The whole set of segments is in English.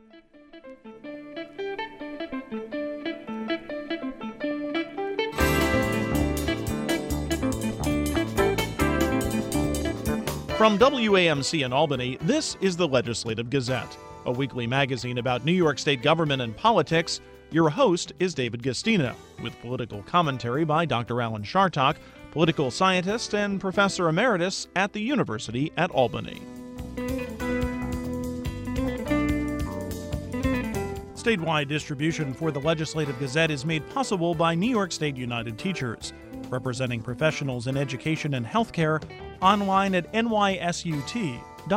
From WAMC in Albany, this is the Legislative Gazette, a weekly magazine about New York State government and politics. Your host is David Gastino, with political commentary by Dr. Alan Chartock, political scientist and professor emeritus at the University at Albany. Statewide distribution for the Legislative Gazette is made possible by New York State United Teachers, representing professionals in education and healthcare, online at nysut.org.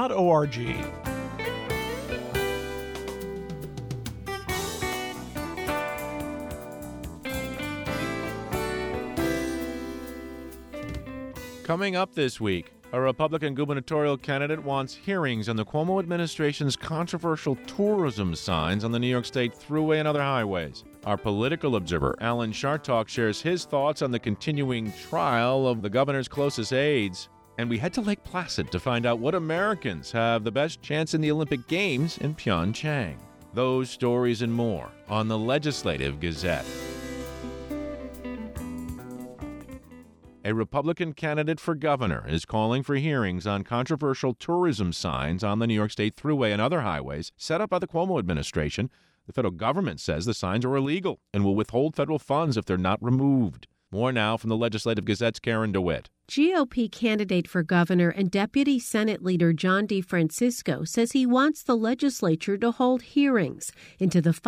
Coming up this week, a Republican gubernatorial candidate wants hearings on the Cuomo administration's controversial tourism signs on the New York State Thruway and other highways. Our political observer, Alan Chartock, shares his thoughts on the continuing trial of the governor's closest aides. And we head to Lake Placid to find out what Americans have the best chance in the Olympic Games in Pyeongchang. Those stories and more on the Legislative Gazette. A Republican candidate for governor is calling for hearings on controversial tourism signs on the New York State Thruway and other highways set up by the Cuomo administration. The federal government says the signs are illegal and will withhold federal funds if they're not removed. More now from the Legislative Gazette's Karen DeWitt. GOP candidate for governor and Deputy Senate Leader John DeFrancisco says he wants the legislature to hold hearings into the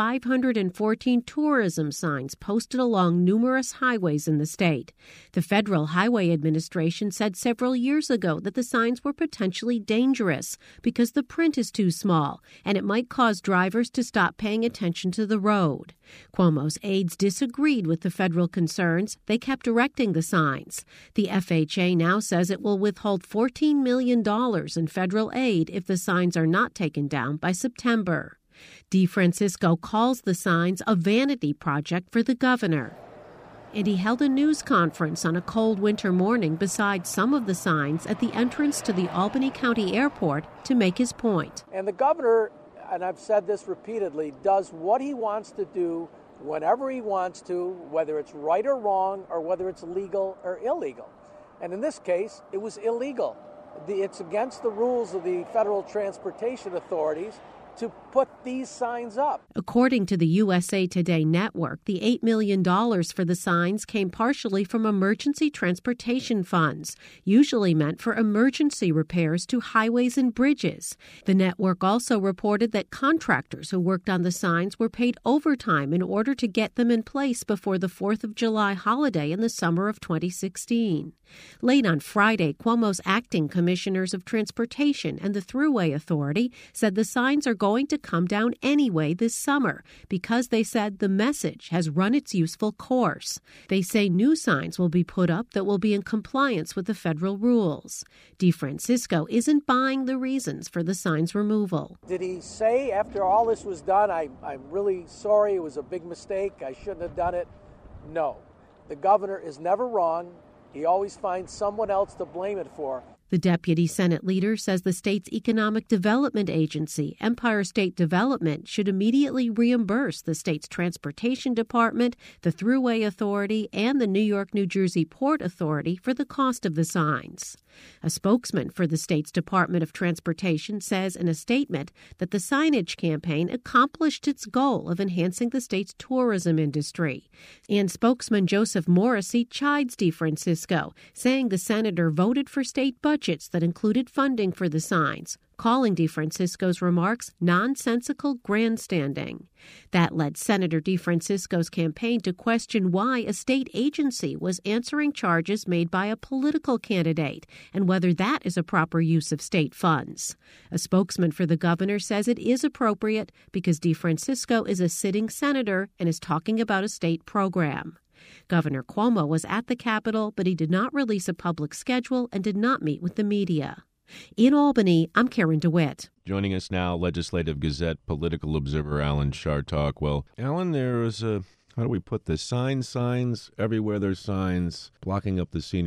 514 tourism signs posted along numerous highways in the state. The Federal Highway Administration said several years ago that the signs were potentially dangerous because the print is too small and it might cause drivers to stop paying attention to the road. Cuomo's aides disagreed with the federal concerns. They kept erecting the signs. The FHA now says it will withhold $14 million in federal aid if the signs are not taken down by September. DeFrancisco calls the signs a vanity project for the governor. And he held a news conference on a cold winter morning beside some of the signs at the entrance to the Albany County Airport to make his point. And the governor, and I've said this repeatedly, does what he wants to do whenever he wants to, whether it's right or wrong, or whether it's legal or illegal. And in this case, it was illegal. It's against the rules of the federal transportation authorities to put these signs up. According to the USA Today network, the $8 million for the signs came partially from emergency transportation funds, usually meant for emergency repairs to highways and bridges. The network also reported that contractors who worked on the signs were paid overtime in order to get them in place before the 4th of July holiday in the summer of 2016. Late on Friday, Cuomo's acting commissioners of transportation and the Thruway Authority said the signs are going to come down anyway this summer because they said the message has run its useful course. They say new signs will be put up that will be in compliance with the federal rules. DeFrancisco isn't buying the reasons for the signs removal. Did he say after all this was done, I'm really sorry, it was a big mistake, I shouldn't have done it? No. The governor is never wrong. He always finds someone else to blame it for. The deputy Senate leader says the state's economic development agency, Empire State Development, should immediately reimburse the state's transportation department, the Thruway Authority, and the New York-New Jersey Port Authority for the cost of the signs. A spokesman for the state's Department of Transportation says in a statement that the signage campaign accomplished its goal of enhancing the state's tourism industry. And spokesman Joseph Morrissey chides DeFrancisco, saying the senator voted for state budgets that included funding for the signs, calling DeFrancisco's remarks nonsensical grandstanding. That led Senator DeFrancisco's campaign to question why a state agency was answering charges made by a political candidate and whether that is a proper use of state funds. A spokesman for the governor says it is appropriate because DeFrancisco is a sitting senator and is talking about a state program. Governor Cuomo was at the Capitol, but he did not release a public schedule and did not meet with the media. In Albany, I'm Karen DeWitt. Joining us now, Legislative Gazette political observer Alan Chartock. Well, Alan, there is how do we put this? Signs everywhere. There's signs blocking up the scenery.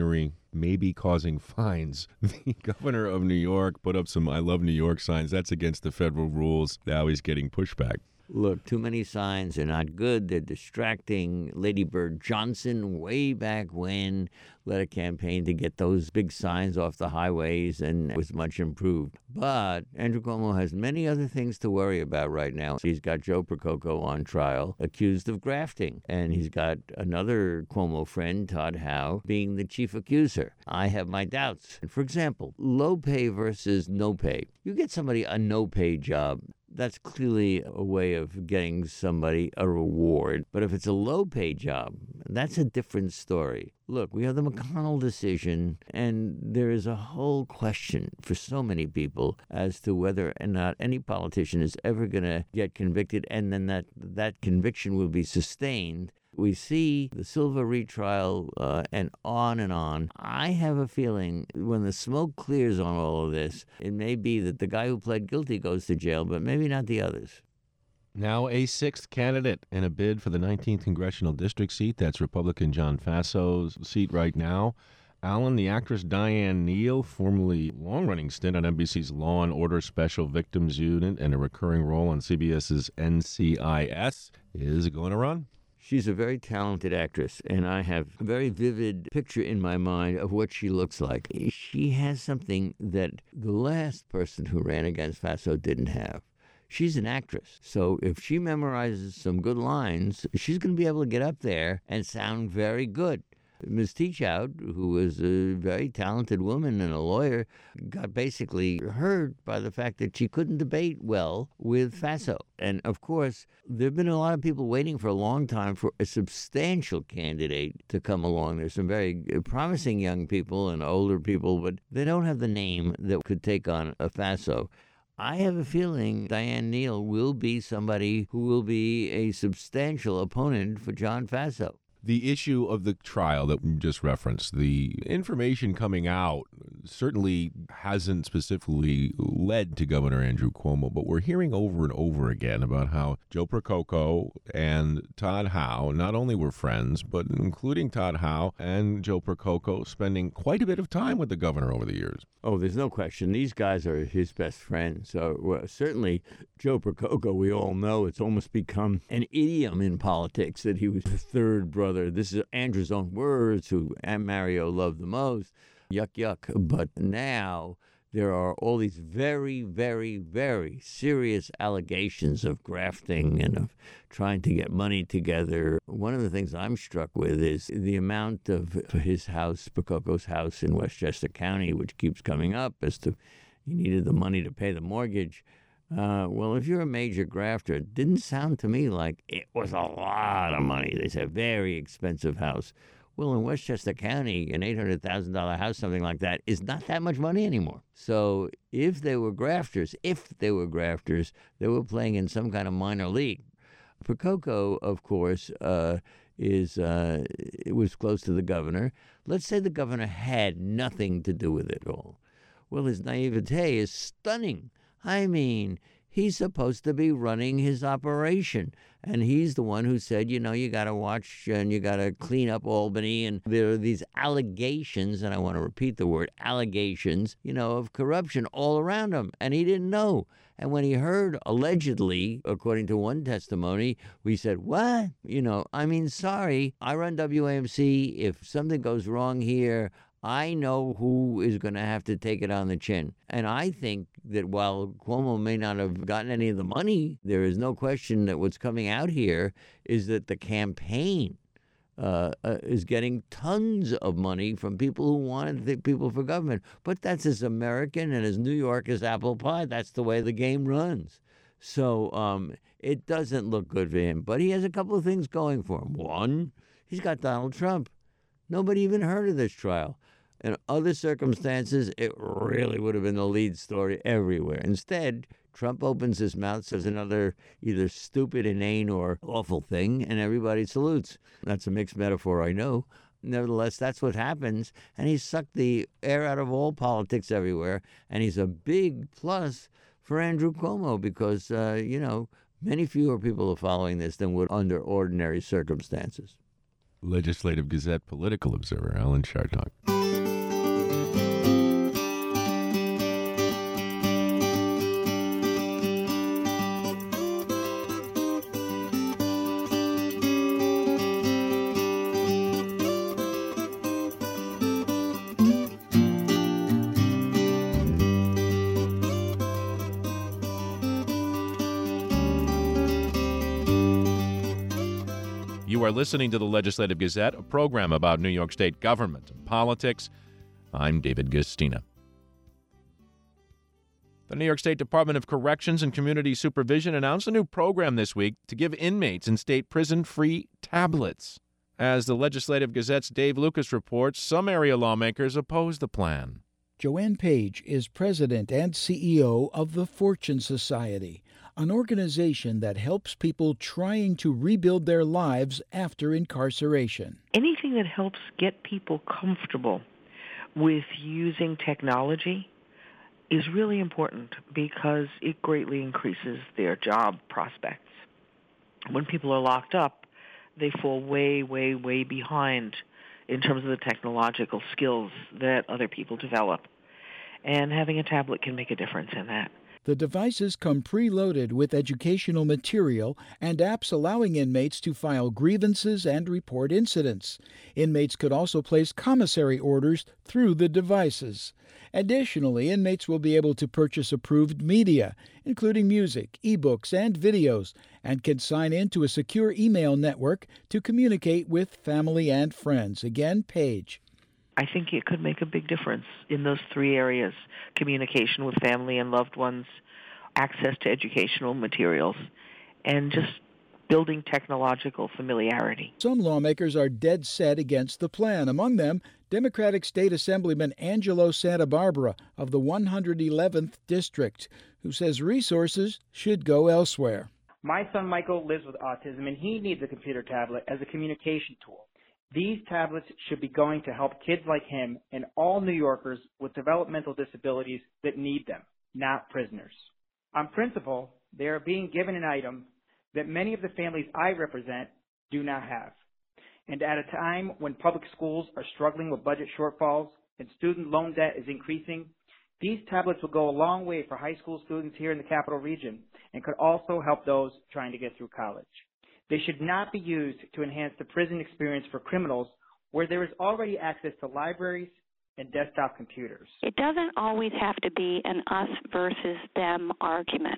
maybe causing fines. The governor of New York put up some I Love New York signs. That's against the federal rules. Now he's getting pushback. Look, too many signs are not good. They're distracting. Lady Bird Johnson, way back when, led a campaign to get those big signs off the highways, and it was much improved. But Andrew Cuomo has many other things to worry about right now. He's got Joe Prococo on trial, accused of grafting. And he's got another Cuomo friend, Todd Howe, being the chief accuser. I have my doubts. For example, low pay versus no pay. You get somebody a no-pay job, that's clearly a way of getting somebody a reward. But if it's a low-pay job, that's a different story. Look, we have the McConnell decision, and there is a whole question for so many people as to whether or not any politician is ever going to get convicted, and then that conviction will be sustained. We see the Silva retrial and on and on. I have a feeling when the smoke clears on all of this, it may be that the guy who pled guilty goes to jail, but maybe not the others. Now a sixth candidate in a bid for the 19th Congressional District seat. That's Republican John Fasso's seat right now. Alan, the actress Diane Neal, formerly long-running stint on NBC's Law & Order Special Victims Unit and a recurring role on CBS's NCIS, is going to run. She's a very talented actress, and I have a very vivid picture in my mind of what she looks like. She has something that the last person who ran against Faso didn't have. She's an actress, so if she memorizes some good lines, she's going to be able to get up there and sound very good. Ms. Teachout, who was a very talented woman and a lawyer, got basically hurt by the fact that she couldn't debate well with Faso. And, of course, there have been a lot of people waiting for a long time for a substantial candidate to come along. There's some very promising young people and older people, but they don't have the name that could take on a Faso. I have a feeling Diane Neal will be somebody who will be a substantial opponent for John Faso. The issue of the trial that we just referenced, the information coming out certainly hasn't specifically led to Governor Andrew Cuomo, but we're hearing over and over again about how Joe Prococo and Todd Howe not only were friends, but including Todd Howe and Joe Prococo spending quite a bit of time with the governor over the years. Oh, there's no question. These guys are his best friends. So certainly Joe Prococo, we all know, it's almost become an idiom in politics that he was the third brother. This is Andrew's own words, who Mario loved the most. Yuck, yuck. But now there are all these very, very, very serious allegations of grafting and of trying to get money together. One of the things I'm struck with is the amount of his house, Prococo's house in Westchester County, which keeps coming up as to he needed the money to pay the mortgage. Well, if you're a major grafter, it didn't sound to me like it was a lot of money. They said very expensive house. Well, in Westchester County, an $800,000 house, something like that, is not that much money anymore. So if they were grafters, they were playing in some kind of minor league. Prococo, of course, it was close to the governor. Let's say the governor had nothing to do with it all. Well, his naivete is stunning. I mean, he's supposed to be running his operation. And he's the one who said, you got to watch and you got to clean up Albany. And there are these allegations, and I want to repeat the word allegations, of corruption all around him. And he didn't know. And when he heard, allegedly, according to one testimony, we said, what? Sorry, I run WAMC. If something goes wrong here, I know who is going to have to take it on the chin. And I think that while Cuomo may not have gotten any of the money, there is no question that what's coming out here is that the campaign is getting tons of money from people who wanted the people for government. But that's as American and as New York as apple pie. That's the way the game runs. So it doesn't look good for him. But he has a couple of things going for him. One, he's got Donald Trump. Nobody even heard of this trial. In other circumstances, it really would have been the lead story everywhere. Instead, Trump opens his mouth, says another either stupid, inane, or awful thing, and everybody salutes. That's a mixed metaphor, I know. Nevertheless, that's what happens, and he's sucked the air out of all politics everywhere, and he's a big plus for Andrew Cuomo because, many fewer people are following this than would under ordinary circumstances. Legislative Gazette political observer Alan Chartock. You are listening to the Legislative Gazette, a program about New York State government and politics. I'm David Gastina. The New York State Department of Corrections and Community Supervision announced a new program this week to give inmates in state prison free tablets. As the Legislative Gazette's Dave Lucas reports, some area lawmakers oppose the plan. Joanne Page is president and CEO of the Fortune Society, an organization that helps people trying to rebuild their lives after incarceration. Anything that helps get people comfortable with using technology is really important because it greatly increases their job prospects. When people are locked up, they fall way, way, way behind in terms of the technological skills that other people develop. And having a tablet can make a difference in that. The devices come preloaded with educational material and apps allowing inmates to file grievances and report incidents. Inmates could also place commissary orders through the devices. Additionally, inmates will be able to purchase approved media, including music, ebooks, and videos, and can sign in to a secure email network to communicate with family and friends. Again, Page. I think it could make a big difference in those three areas: communication with family and loved ones, access to educational materials, and just building technological familiarity. Some lawmakers are dead set against the plan. Among them, Democratic State Assemblyman Angelo Santa Barbara of the 111th District, who says resources should go elsewhere. My son Michael lives with autism, and he needs a computer tablet as a communication tool. These tablets should be going to help kids like him and all New Yorkers with developmental disabilities that need them, not prisoners. On principle, they are being given an item that many of the families I represent do not have. And at a time when public schools are struggling with budget shortfalls and student loan debt is increasing, these tablets will go a long way for high school students here in the Capital Region and could also help those trying to get through college. They should not be used to enhance the prison experience for criminals where there is already access to libraries and desktop computers. It doesn't always have to be an us versus them argument.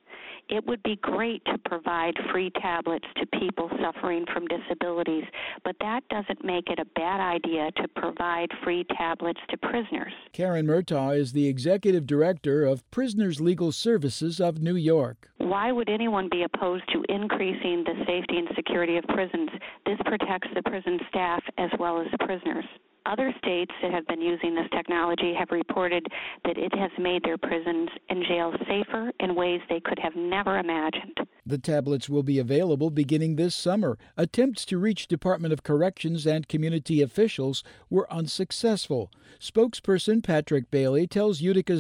It would be great to provide free tablets to people suffering from disabilities, but that doesn't make it a bad idea to provide free tablets to prisoners. Karen Murtaugh is the executive director of Prisoners Legal Services of New York. Why would anyone be opposed to increasing the safety and security of prisons? This protects the prison staff as well as the prisoners. Other states that have been using this technology have reported that it has made their prisons and jails safer in ways they could have never imagined. The tablets will be available beginning this summer. Attempts to reach Department of Corrections and community officials were unsuccessful. Spokesperson Patrick Bailey tells Utica's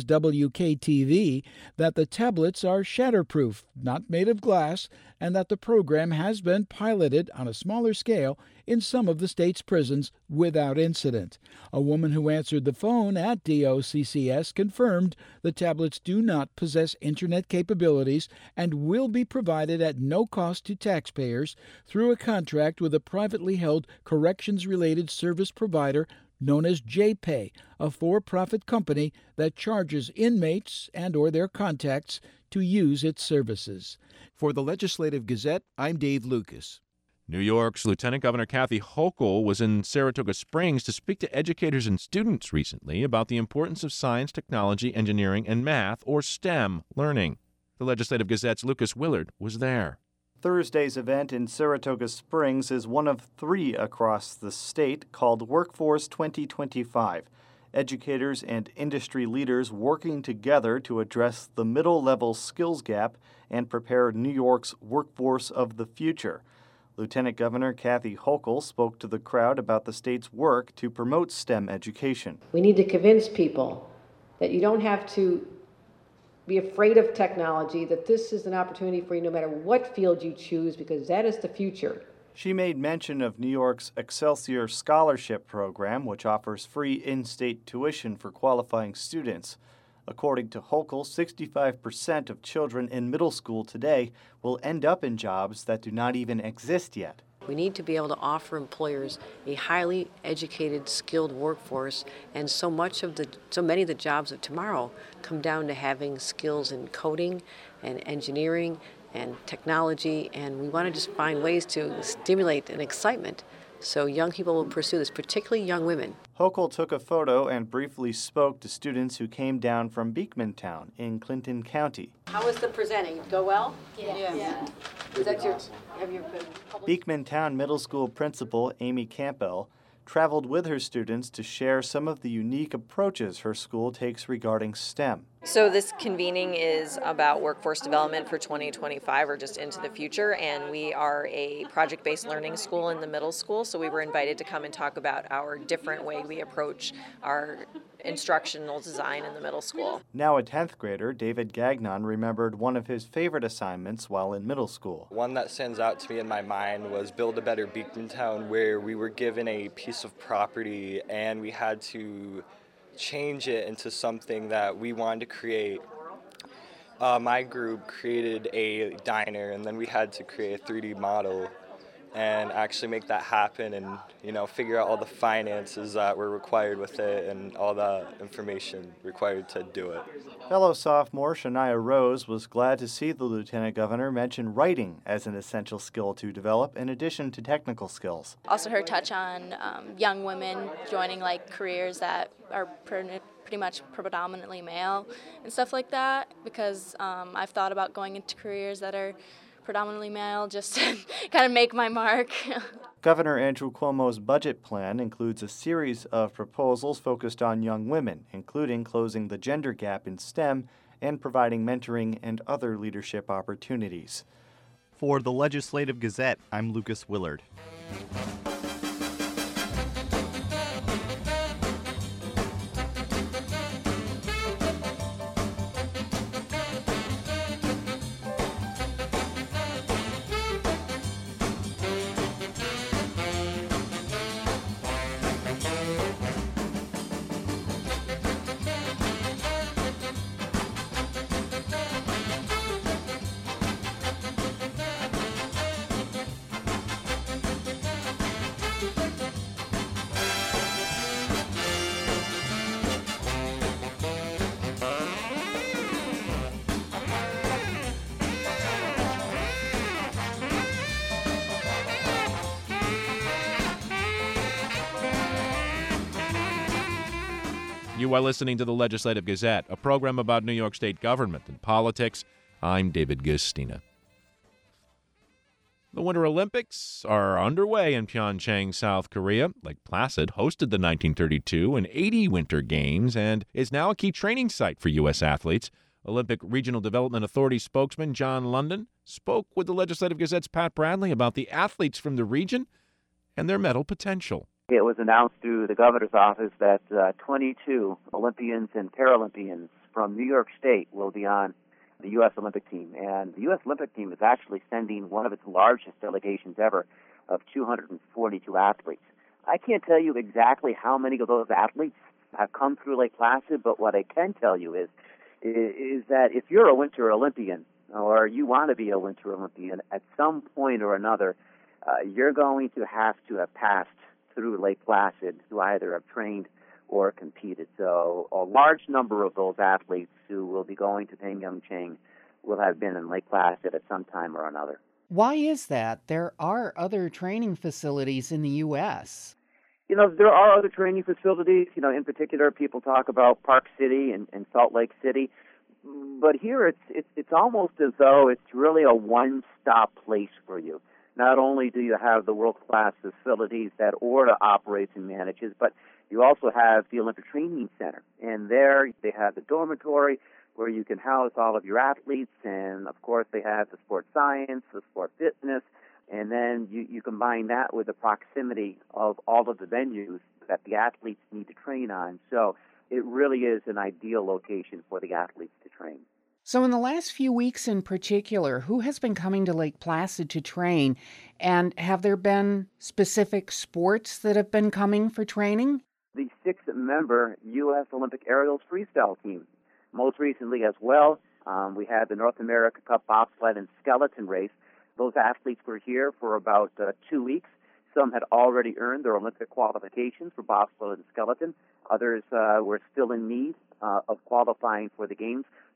WKTV that the tablets are shatterproof, not made of glass, and that the program has been piloted on a smaller scale in some of the state's prisons without incident. A woman who answered the phone at DOCCS confirmed the tablets do not possess Internet capabilities and will be provided at no cost to taxpayers through a contract with a privately held corrections-related service provider known as JPay, a for-profit company that charges inmates and or their contacts to use its services. For the Legislative Gazette, I'm Dave Lucas. New York's Lieutenant Governor Kathy Hochul was in Saratoga Springs to speak to educators and students recently about the importance of science, technology, engineering, and math, or STEM, learning. The Legislative Gazette's Lucas Willard was there. Thursday's event in Saratoga Springs is one of 3 across the state called Workforce 2025. Educators and industry leaders working together to address the middle-level skills gap and prepare New York's workforce of the future. Lieutenant Governor Kathy Hochul spoke to the crowd about the state's work to promote STEM education. We need to convince people that you don't have to be afraid of technology, that this is an opportunity for you no matter what field you choose, because that is the future. She made mention of New York's Excelsior Scholarship Program, which offers free in-state tuition for qualifying students. According to Hochul, 65% of children in middle school today will end up in jobs that do not even exist yet. We need to be able to offer employers a highly educated, skilled workforce, and so many of the jobs of tomorrow come down to having skills in coding and engineering and technology, and we want to just find ways to stimulate an excitement so young people will pursue this, particularly young women. Hochul took a photo and briefly spoke to students who came down from Beekmantown in Clinton County. How was the presenting? Go well? Yeah. Is that have you been published? Beekmantown Middle School principal Amy Campbell traveled with her students to share some of the unique approaches her school takes regarding STEM. So this convening is about workforce development for 2025 or just into the future, and we are a project-based learning school in the middle school, so we were invited to come and talk about our different way we approach our instructional design in the middle school. Now a 10th grader, David Gagnon, remembered one of his favorite assignments while in middle school. One that stands out to me in my mind was Build a Better Beekmantown, where we were given a piece of property and we had to change it into something that we wanted to create. My group created a diner, and then we had to create a 3D model and actually make that happen and, figure out all the finances that were required with it and all the information required to do it. Fellow sophomore Shania Rose was glad to see the lieutenant governor mention writing as an essential skill to develop in addition to technical skills. Also her touch on young women joining careers that are pretty much predominantly male and stuff like that, because I've thought about going into careers that are predominantly male just to kind of make my mark. Governor Andrew Cuomo's budget plan includes a series of proposals focused on young women, including closing the gender gap in STEM and providing mentoring and other leadership opportunities. For the Legislative Gazette, I'm Lucas Willard. You are listening to the Legislative Gazette, a program about New York State government and politics. I'm David Gastina. The Winter Olympics are underway in Pyeongchang, South Korea. Lake Placid hosted the 1932 and 80 Winter Games and is now a key training site for U.S. athletes. Olympic Regional Development Authority spokesman John London spoke with the Legislative Gazette's Pat Bradley about the athletes from the region and their medal potential. It was announced through the governor's office that 22 Olympians and Paralympians from New York State will be on the U.S. Olympic team. And the U.S. Olympic team is actually sending one of its largest delegations ever of 242 athletes. I can't tell you exactly how many of those athletes have come through Lake Placid, but what I can tell you is that if you're a Winter Olympian or you want to be a Winter Olympian, at some point or another, you're going to have passed through Lake Placid to either have trained or competed. So a large number of those athletes who will be going to Pyeongchang will have been in Lake Placid at some time or another. Why is that? There are other training facilities in the U.S. There are other training facilities. In particular, people talk about Park City and Salt Lake City. But here it's almost as though it's really a one-stop place for you. Not only do you have the world-class facilities that ORDA operates and manages, but you also have the Olympic Training Center. And there they have the dormitory where you can house all of your athletes. And, of course, they have the sport science, the sport fitness. And then you combine that with the proximity of all of the venues that the athletes need to train on. So it really is an ideal location for the athletes to train. So in the last few weeks in particular, who has been coming to Lake Placid to train? And have there been specific sports that have been coming for training? The 6-member U.S. Olympic Aerials Freestyle team. Most recently as well, we had the North America Cup bobsled and skeleton race. Those athletes were here for about 2 weeks. Some had already earned their Olympic qualifications for bobsled and skeleton. Others were still in need of qualifying for the games.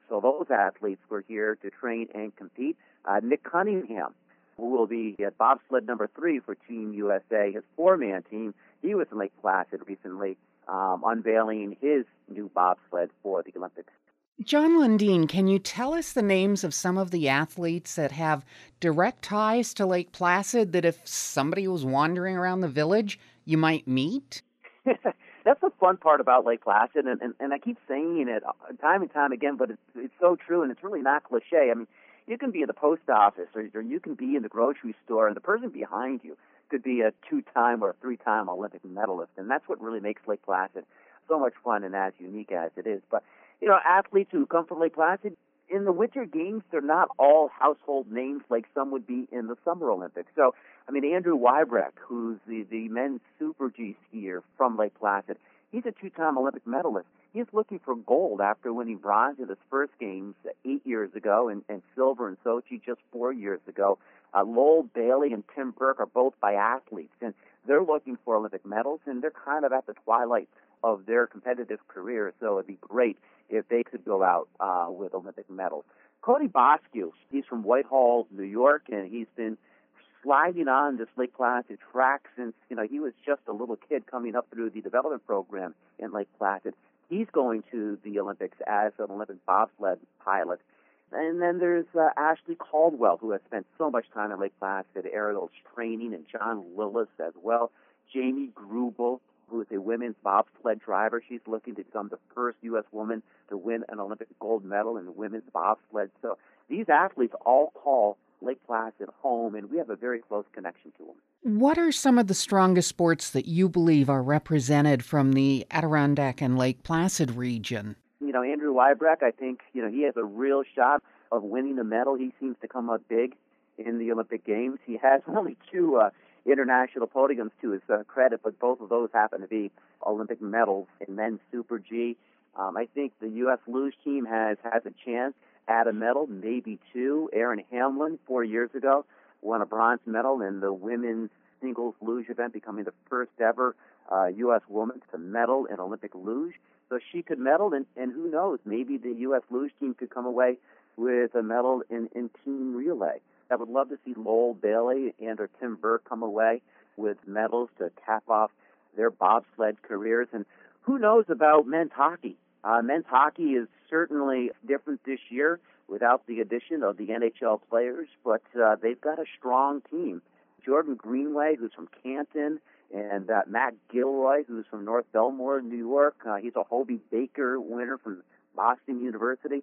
So those athletes were here to train and compete. Nick Cunningham, who will be at bobsled number 3 for Team USA, his 4-man team, he was in Lake Placid recently, unveiling his new bobsled for the Olympics. John Lundeen, can you tell us the names of some of the athletes that have direct ties to Lake Placid that if somebody was wandering around the village, you might meet? That's the fun part about Lake Placid, and I keep saying it time and time again, but it's so true, and it's really not cliche. I mean, you can be at the post office, or you can be in the grocery store, and the person behind you could be a 2-time or a 3-time Olympic medalist, and that's what really makes Lake Placid so much fun and as unique as it is. But, athletes who come from Lake Placid, in the Winter Games, they're not all household names like some would be in the Summer Olympics. So, Andrew Weibrecht, who's the men's Super G skier from Lake Placid, he's a 2-time Olympic medalist. He's looking for gold after winning bronze in his first games 8 years ago and silver in Sochi just 4 years ago. Lowell Bailey and Tim Burke are both biathletes, and they're looking for Olympic medals, and they're kind of at the twilight of their competitive career, so it'd be great if they could go out with Olympic medals. Cody Bosque, he's from Whitehall, New York, and he's been sliding on this Lake Placid track since, he was just a little kid coming up through the development program in Lake Placid. He's going to the Olympics as an Olympic bobsled pilot. And then there's Ashley Caldwell, who has spent so much time in Lake Placid aerials training, and John Lillis as well. Jamie Grubel, who is a women's bobsled driver. She's looking to become the first U.S. woman to win an Olympic gold medal in women's bobsled. So these athletes all call Lake Placid home, and we have a very close connection to them. What are some of the strongest sports that you believe are represented from the Adirondack and Lake Placid region? Andrew Weibrecht, I think, he has a real shot of winning a medal. He seems to come up big in the Olympic Games. He has only 2 international podiums to his credit, but both of those happen to be Olympic medals in men's Super G. I think the U.S. luge team has a chance at a medal, maybe 2. Erin Hamlin, 4 years ago, won a bronze medal in the women's singles luge event, becoming the first ever U.S. woman to medal in Olympic luge. So she could medal, and who knows, maybe the U.S. luge team could come away with a medal in team relay. I would love to see Lowell Bailey or Tim Burke come away with medals to cap off their bobsled careers. And who knows about men's hockey? Men's hockey is certainly different this year without the addition of the NHL players, but they've got a strong team. Jordan Greenway, who's from Canton, and Matt Gilroy, who's from North Belmore, New York. He's a Hobie Baker winner from Boston University.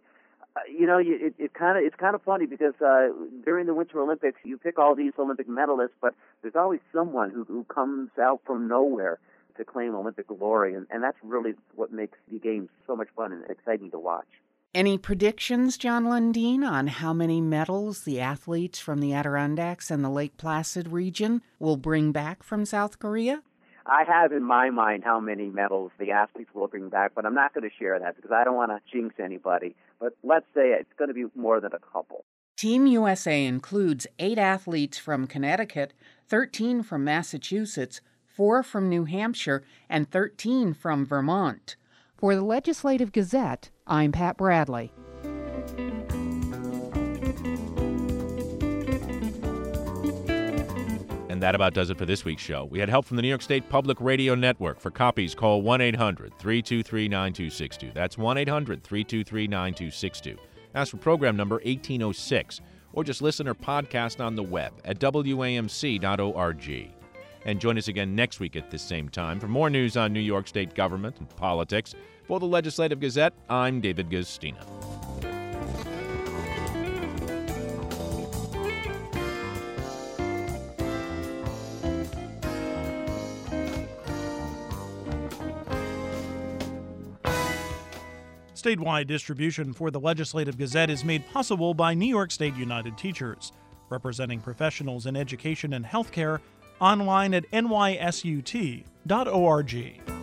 It's kind of funny because during the Winter Olympics, you pick all these Olympic medalists, but there's always someone who comes out from nowhere to claim Olympic glory, and that's really what makes the games so much fun and exciting to watch. Any predictions, John Lundeen, on how many medals the athletes from the Adirondacks and the Lake Placid region will bring back from South Korea? I have in my mind how many medals the athletes will bring back, but I'm not going to share that because I don't want to jinx anybody. But let's say it's going to be more than a couple. Team USA includes 8 athletes from Connecticut, 13 from Massachusetts, 4 from New Hampshire, and 13 from Vermont. For the Legislative Gazette, I'm Pat Bradley. And that about does it for this week's show. We had help from the New York State Public Radio Network. For copies, call 1-800-323-9262. That's 1-800-323-9262. Ask for program number 1806, or just listen or podcast on the web at WAMC.org. And join us again next week at this same time for more news on New York State government and politics. For the Legislative Gazette, I'm David Gustina. Statewide distribution for the Legislative Gazette is made possible by New York State United Teachers, representing professionals in education and healthcare, online at nysut.org.